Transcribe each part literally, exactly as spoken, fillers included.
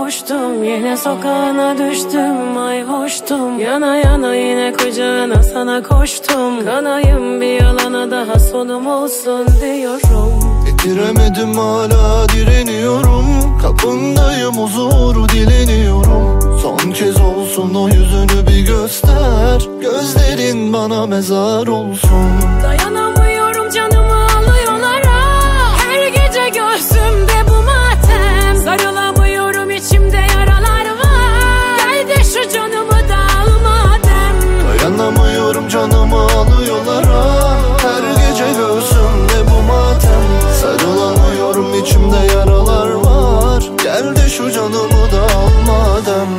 sarhoştum, yine sokağına düştüm, ay hoştum. Yana yana yine kucağına sana koştum. Kanayım bir yalana, daha sonum olsun diyorum. Bitiremedim, hala direniyorum. Kapındayım, huzuru dileniyorum. Son kez olsun o yüzünü bir göster. Gözlerin bana mezar olsun. Dayanamıyorum, canımı alıyorlar ah. Her gece göğsümde bu matem. Sarılamıyorum, içimde yaralar var. Gel de şu canımı da al madem. Dayanamıyorum, canımı alıyorlar ah. Her gece göğsümde bu matem. Sarılamıyorum, içimde yaralar var. Gel de şu canımı da al madem.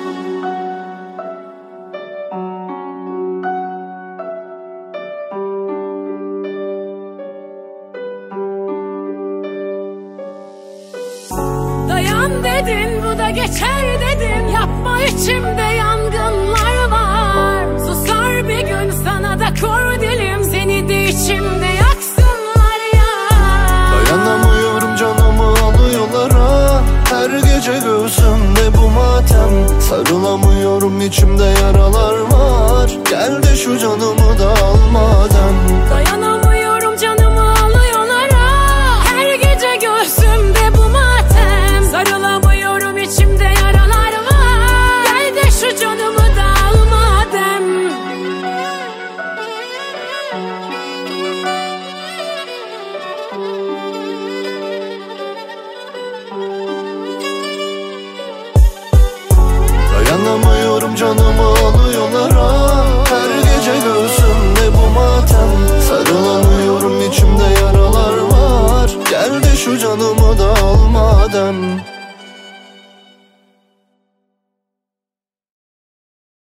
Dayan dedin, bu da geçer dedin. Yapma, içimde yangınlar var. Susar bir gün, sana da kor dilim. Seni de içimde yaksınlar ya. Dayanamıyorum, canımı alıyorlar ah. Her gece göğsümde bu matem. Sarılamıyorum, içimde yaralar var. Gel de şu canımı da al madem.